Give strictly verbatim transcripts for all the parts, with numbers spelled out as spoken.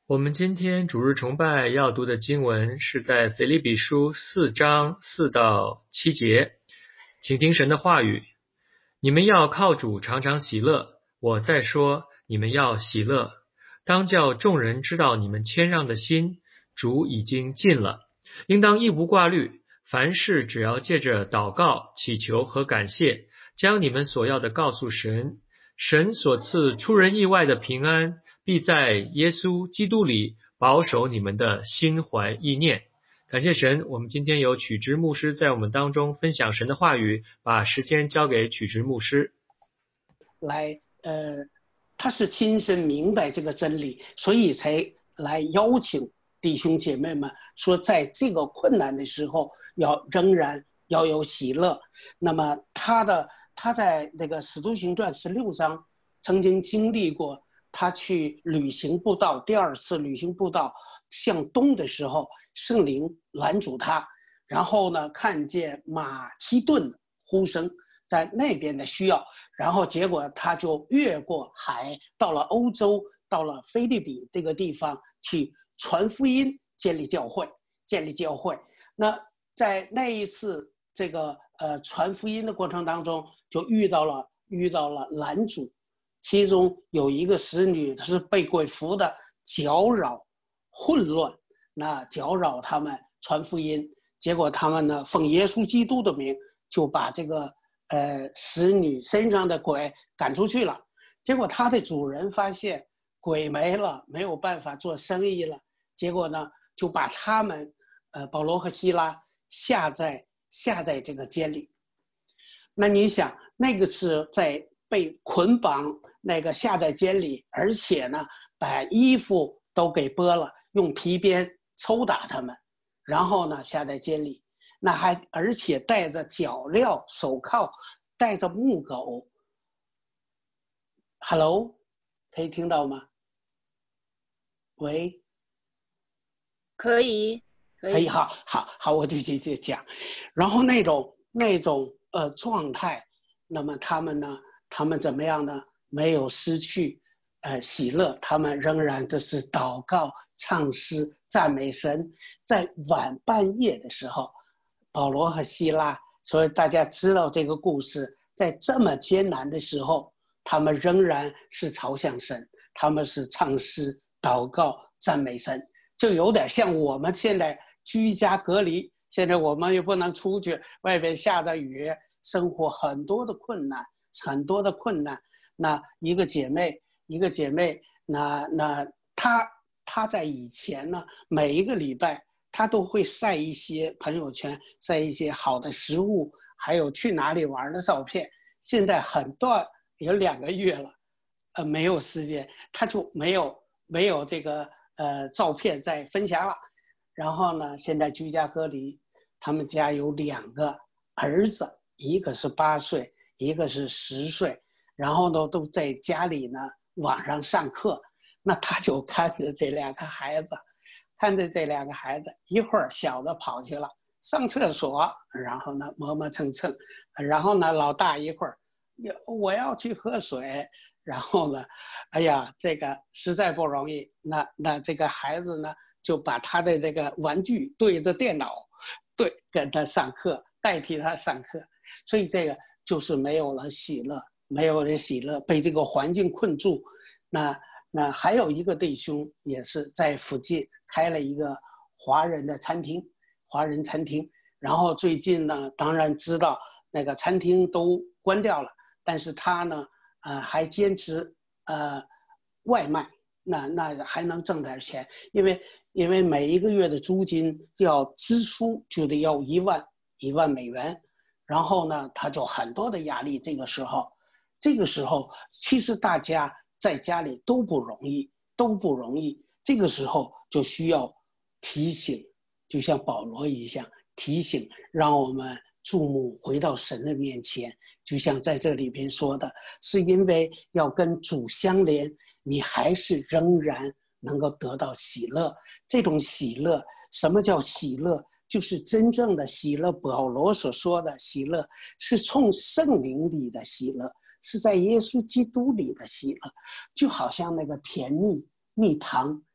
我们今天主日崇拜要读的经文是在腓立比书四章四到七节，请听神的话语。你们要靠主常常喜乐，我再说，你们要喜乐。当叫众人知道你们谦让的心，主已经近了。应当一无挂虑，凡事只要借着祷告、祈求和感谢，将你们所要的告诉神。神所赐出人意外的平安，必在耶稣基督里保守你们的心怀意念。感谢神，我们今天有曲直牧师在我们当中分享神的话语，把时间交给曲直牧师。 来，呃，他是亲身明白这个真理，所以才来邀请弟兄姐妹们说，在这个困难的时候，要仍然要有喜乐。那么他的他在那个《使徒行传》十六章曾经经历过，他去旅行布道，第二次旅行布道向东的时候，圣灵拦阻他，然后呢，看见马其顿呼声在那边的需要，然后结果他就越过海，到了欧洲，到了腓立比这个地方去传福音，建立教会，建立教会。那在那一次这个呃传福音的过程当中，就遇到了遇到了拦阻，其中有一个使女，她是被鬼附的，搅扰混乱，那搅扰他们传福音，结果他们呢奉耶稣基督的名，就把这个呃使女身上的鬼赶出去了。结果他的主人发现鬼没了，没有办法做生意了，结果呢就把他们呃保罗和希拉下在下在这个监里。那你想，那个是在被捆绑，那个下在监里，而且呢把衣服都给剥了，用皮鞭抽打他们，然后呢下在监里，那还而且戴着脚镣手铐，戴着木狗。 Hello， 可以听到吗？喂， 可以可以， 可以，好好好，我就接着讲。然后那种那种呃状态，那么他们呢他们怎么样呢？没有失去呃喜乐，他们仍然的是祷告、唱诗、赞美神。在晚半夜的时候，保罗和希拉，所以大家知道这个故事，在这么艰难的时候，他们仍然是朝向神，他们是唱诗、祷告、赞美神，就有点像我们现在居家隔离，现在我们又不能出去，外边下着雨，生活很多的困难，很多的困难。那一个姐妹，一个姐妹，那那她她在以前呢，每一个礼拜她都会晒一些朋友圈，晒一些好的食物，还有去哪里玩的照片。现在很多有两个月了，呃，没有时间，她就没有没有这个呃照片再分享了。然后呢，现在居家隔离，他们家有两个儿子，一个是八岁，一个是十岁，然后呢都在家里呢网上上课。那他就看着这两个孩子，看着这两个孩子，一会儿小的跑去了上厕所，然后呢磨磨蹭蹭，然后呢老大一会儿我要去喝水，然后呢哎呀这个实在不容易，那那这个孩子呢就把他的这个玩具对着电脑，对跟他上课，代替他上课。所以这个就是没有了喜乐，没有了喜乐，被这个环境困住。那那还有一个弟兄也是在附近开了一个华人的餐厅，华人餐厅。然后最近呢，当然知道那个餐厅都关掉了，但是他呢，呃，还坚持呃外卖，那那还能挣点钱，因为因为每一个月的租金要支出就得要一万一万美元，然后呢，他就很多的压力。这个时候，这个时候其实大家在家里都不容易，都不容易。这个时候就需要提醒，就像保罗一样提醒，让我们注目回到神的面前。就像在这里边说的，是因为要跟主相连，你还是仍然能够得到喜乐。这种喜乐，什么叫喜乐？就是真正的喜乐。保罗所说的喜乐是从圣灵里的喜乐，是在耶稣基督里的喜乐，就好像那个甜蜜蜜糖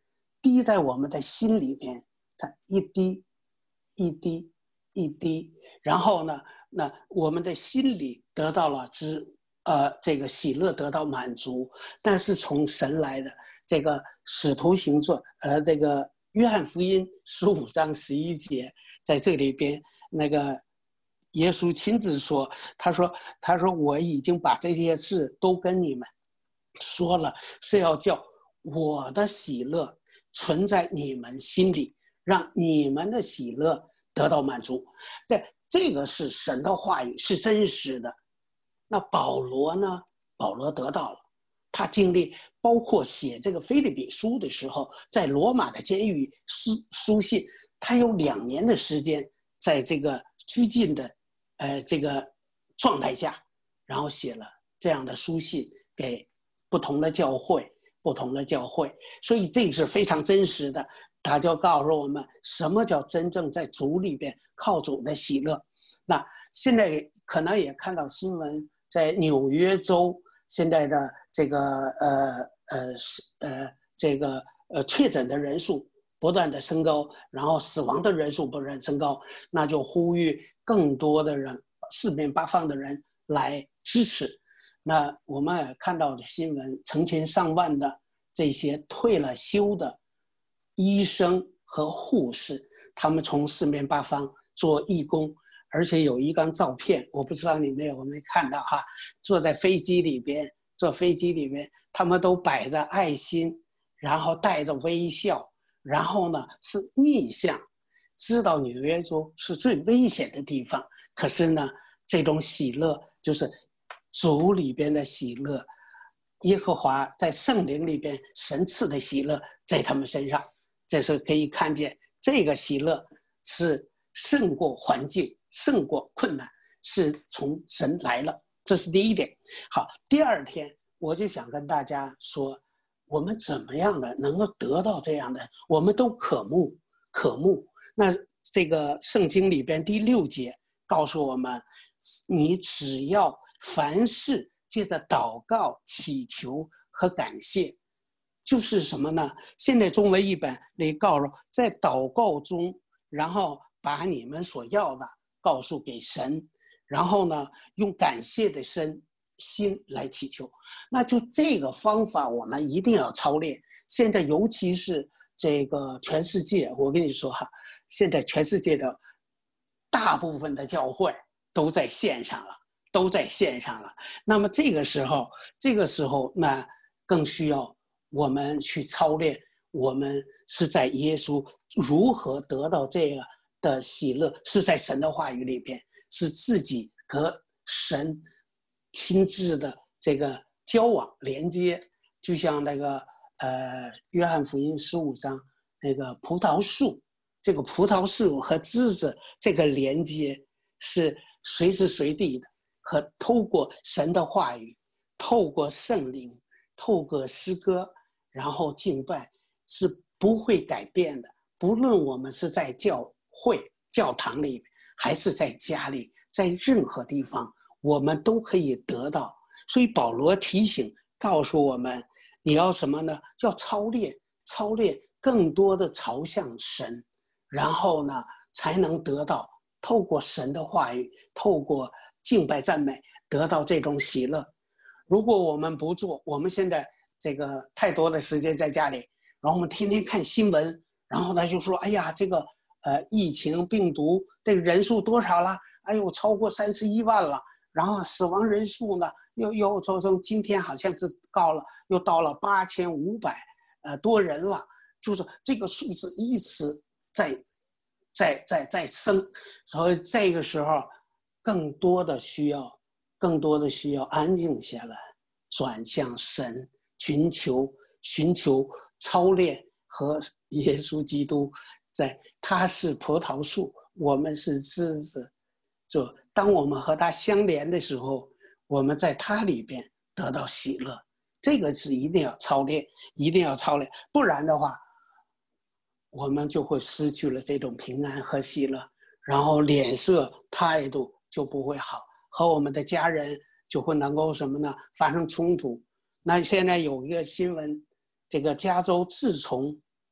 滴在我们的心里边，它一滴一滴一滴，然后呢，那我们的心里得到了知呃这个喜乐得到满足，但是从神来的。这个使徒行传呃这个约翰福音十五章十一节，在这里边那个耶稣亲自说，他说他说我已经把这些事都跟你们说了，是要叫我的喜乐存在你们心里，让你们的喜乐得到满足。对，这个是神的话语，是真实的。那保罗呢？保罗得到了，他经历包括写这个腓立比书的时候，在罗马的监狱书书信，他有两年的时间在这个拘禁的呃这个状态下，然后写了这样的书信给不同的教会不同的教会，所以这是非常真实的。他就告诉我们什么叫真正在主里边靠主的喜乐。那现在可能也看到新闻，在纽约州现在的这个呃呃呃这个呃确诊的人数不断的升高，然后死亡的人数不断升高，那就呼吁更多的人，四面八方的人来支持。那我们也看到的新闻，成千上万的这些退了休的医生和护士，他们从四面八方做义工，而且有一张照片，我不知道你们有没有看到哈，坐在飞机里边，坐飞机里边，他们都摆着爱心，然后带着微笑，然后呢是逆向，知道纽约州是最危险的地方，可是呢，这种喜乐就是主里边的喜乐，耶和华在圣灵里边神赐的喜乐在他们身上，这是可以看见这个喜乐是胜过环境，胜过困难，是从神来了，这是第一点。好，第二天我就想跟大家说，我们怎么样的能够得到这样的，我们都渴慕渴慕。那这个圣经里边第六节告诉我们，你只要凡事借着祷告祈求和感谢，就是什么呢？现在中文译本里告诉，在祷告中，然后把你们所要的告诉给神，然后呢用感谢的心心来祈求。那就这个方法我们一定要操练。现在尤其是这个全世界，我跟你说哈，现在全世界的大部分的教会都在线上了，都在线上了。那么这个时候，这个时候那更需要我们去操练，我们是在耶稣如何得到这个的喜乐，是在神的话语里边，是自己和神亲自的这个交往连接，就像那个呃约翰福音十五章那个葡萄树，这个葡萄树和枝子这个连接是随时随地的，和透过神的话语，透过圣灵，透过诗歌，然后敬拜是不会改变的。不论我们是在教会教堂里还是在家里，在任何地方我们都可以得到。所以保罗提醒告诉我们，你要什么呢？要操练操练更多的朝向神，然后呢才能得到透过神的话语，透过敬拜赞美得到这种喜乐。如果我们不做，我们现在这个太多的时间在家里，然后我们天天看新闻，然后呢就说哎呀这个呃疫情病毒这个人数多少了，哎呦超过三十一万了，然后死亡人数呢又又从从今天好像是高了，又到了八千五百呃多人了，就是这个数字一直在在在在升，所以这个时候更多的需要更多的需要安静下来，转向神，寻求寻求操练和耶稣基督，在他是葡萄树，我们是枝子，就当我们和他相连的时候，我们在他里边得到喜乐。这个是一定要操练，一定要操练，不然的话我们就会失去了这种平安和喜乐，然后脸色态度就不会好，和我们的家人就会能够什么呢？发生冲突。那现在有一个新闻，这个加州自从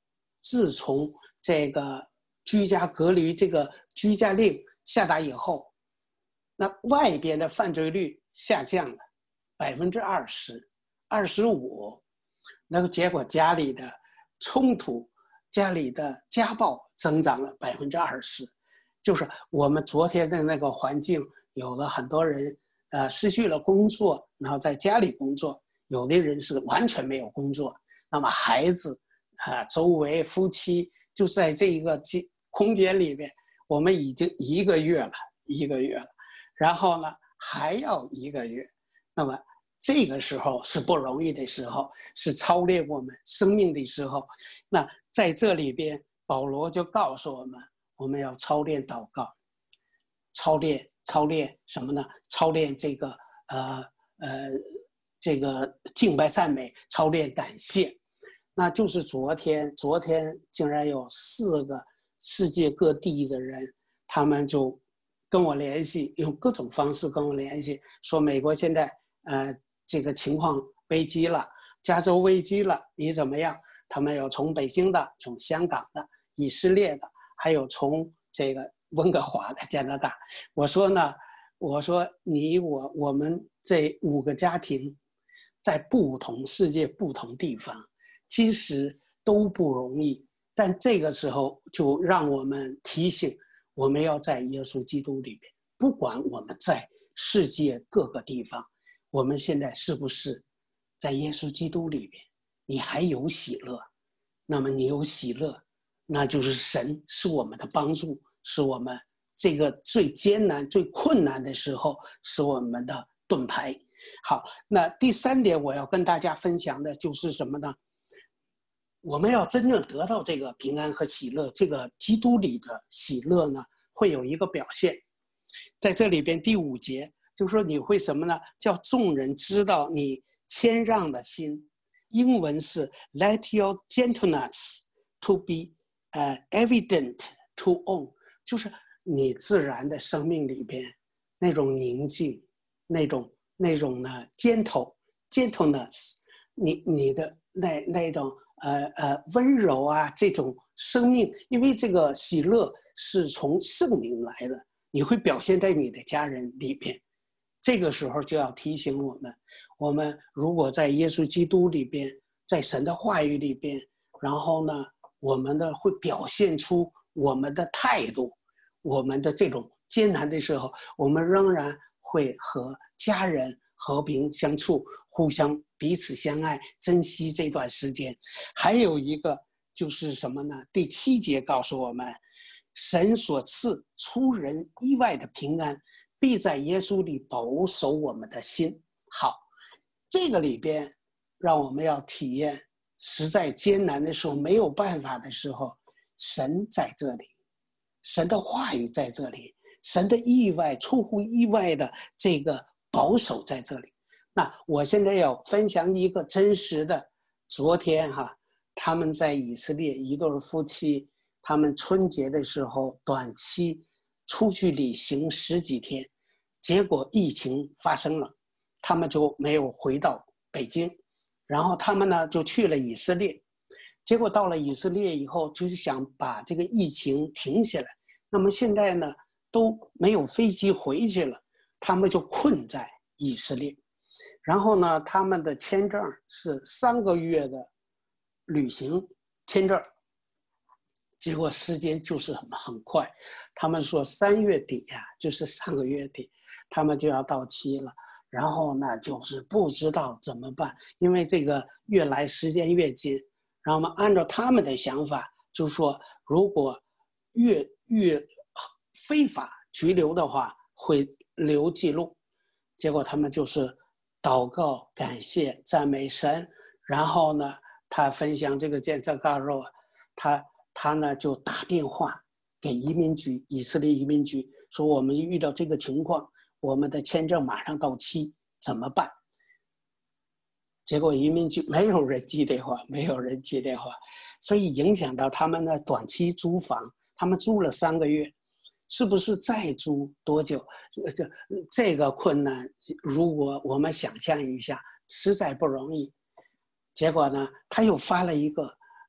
自从这个居家隔离这个居家令下达以后，那外边的犯罪率下降了百分之二十、二十五，那个结果家里的冲突、家里的家暴增长了百分之二十，就是我们昨天的那个环境，有了很多人呃失去了工作，然后在家里工作，有的人是完全没有工作，那么孩子啊、呃、周围夫妻就在这一个空间里面，我们已经一个月了，一个月了，然后呢还要一个月，那么这个时候是不容易的时候，是操练我们生命的时候。那在这里边，保罗就告诉我们，我们要操练祷告，操练操练什么呢？操练这个呃呃这个敬拜赞美，操练感谢。那就是昨天，昨天竟然有四个世界各地的人，他们就跟我联系，用各种方式跟我联系，说美国现在呃这个情况危机了，加州危机了，你怎么样？他们有从北京的，从香港的，以色列的，还有从这个温哥华的加拿大。我说呢，我说你我我们这五个家庭，在不同世界不同地方，其实都不容易，但这个时候就让我们提醒，我们要在耶稣基督里边，不管我们在世界各个地方，我们现在是不是在耶稣基督里边，你还有喜乐，那么你有喜乐，那就是神是我们的帮助，是我们这个最艰难最困难的时候是我们的盾牌。好，那第三点我要跟大家分享的就是什么呢？我们要真正得到这个平安和喜乐，这个基督里的喜乐呢，会有一个表现。在这里边第五节就是说你会什么呢？叫众人知道你谦让的心，英文是 Let your gentleness to be、uh, evident to all， 就是你自然的生命里边那种宁静，那种那种呢 gentle gentleness， 你你的那那种呃呃温柔啊，这种生命，因为这个喜乐是从圣灵来的，你会表现在你的家人里边。这个时候就要提醒我们，我们如果在耶稣基督里边，在神的话语里边，然后呢我们的会表现出我们的态度，我们的这种艰难的时候，我们仍然会和家人和平相处，互相彼此相爱，珍惜这段时间。还有一个就是什么呢？第七节告诉我们，神所赐出人意外的平安，必在耶稣里保守我们的心。好，这个里边让我们要体验，实在艰难的时候，没有办法的时候，神在这里，神的话语在这里，神的意外出乎意外的这个保守在这里。那我现在要分享一个真实的，昨天哈，他们在以色列一对夫妻，他们春节的时候短期出去旅行十几天，结果疫情发生了，他们就没有回到北京，然后他们呢就去了以色列，结果到了以色列以后，就是想把这个疫情停下来，那么现在呢都没有飞机回去了，他们就困在以色列，然后呢他们的签证是三个月的旅行签证，结果时间就是很很快，他们说三月底呀、啊，就是上个月底，他们就要到期了。然后呢，就是不知道怎么办，因为这个越来时间越近。然后按照他们的想法，就是说，如果越越非法拘留的话，会留记录。结果他们就是祷告、感谢、赞美神。然后呢，他分享这个见证告诉我，他。他呢就打电话给移民局，以色列移民局，说我们遇到这个情况，我们的签证马上到期，怎么办？结果移民局没有人接电话，没有人接电话，所以影响到他们的短期租房，他们租了三个月，是不是再租多久？这这个困难，如果我们想象一下，实在不容易。结果呢，他又发了一个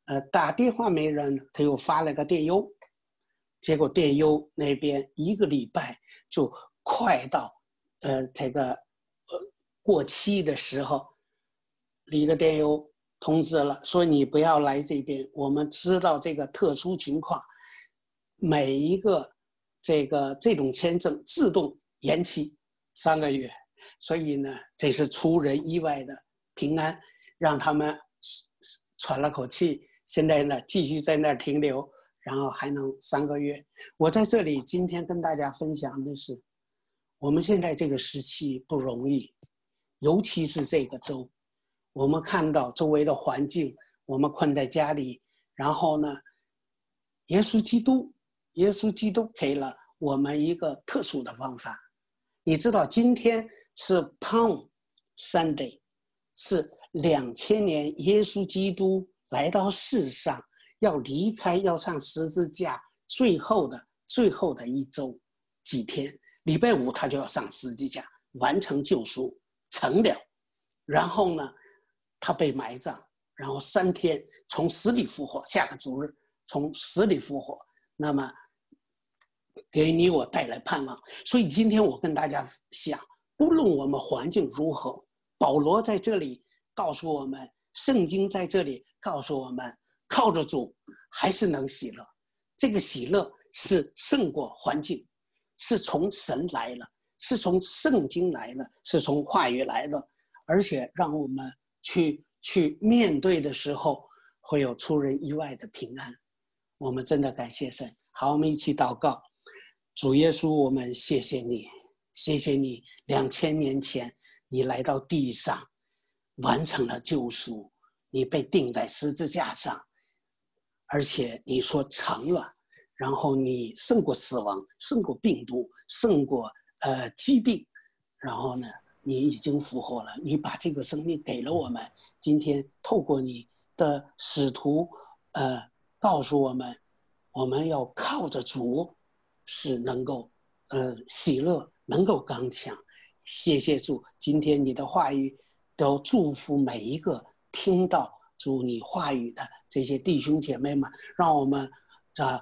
呃，打电话没人，他又发了个电邮，结果电邮那边一个礼拜就快到呃这个呃过期的时候，一个电邮通知了，说你不要来这边，我们知道这个特殊情况，每一个这个这种签证自动延期三个月，所以呢，这是出人意外的平安，让他们喘了口气。现在呢，继续在那儿停留，然后还能三个月。我在这里今天跟大家分享的是，我们现在这个时期不容易，尤其是这个州，我们看到周围的环境，我们困在家里，然后呢，耶稣基督，耶稣基督给了我们一个特殊的方法。你知道今天是 Palm Sunday， 是两千年耶稣基督来到世上，要离开，要上十字架，最后的最后的一周几天，礼拜五他就要上十字架，完成救赎，成了。然后呢，他被埋葬，然后三天从死里复活，下个主日从死里复活，那么给你我带来盼望。所以今天我跟大家想，不论我们环境如何，保罗在这里告诉我们，圣经在这里告诉我们，靠着主还是能喜乐。这个喜乐是胜过环境，是从神来了，是从圣经来的，是从话语来的，而且让我们去去面对的时候会有出人意外的平安。我们真的感谢神。好，我们一起祷告。主耶稣，我们谢谢你，谢谢你两千年前你来到地上完成了救赎，你被钉在十字架上，而且你说成了，然后你胜过死亡，胜过病毒，胜过呃疾病，然后呢你已经复活了，你把这个生命给了我们。今天透过你的使徒呃告诉我们，我们要靠着主是能够呃喜乐，能够刚强。谢谢主，今天你的话语都祝福每一个听到主你话语的这些弟兄姐妹们，让我们啊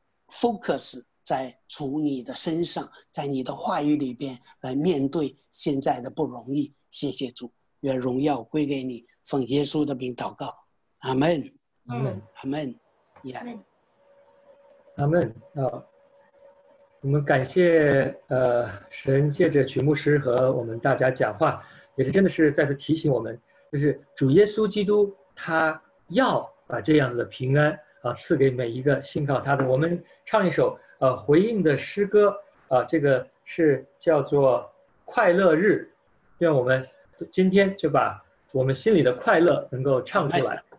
focus 在主你的身上，在你的话语里边来面对现在的不容易。谢谢主，愿荣耀归给你，奉耶稣的名祷告，阿们， 阿门， 阿们，呀， 阿门啊！我们感谢呃神借着曲牧师和我们大家讲话，也是真的是再次提醒我们，就是主耶稣基督他要把这样的平安啊赐给每一个信靠他的。我们唱一首呃回应的诗歌啊，这个是叫做快乐日，愿我们今天就把我们心里的快乐能够唱出来。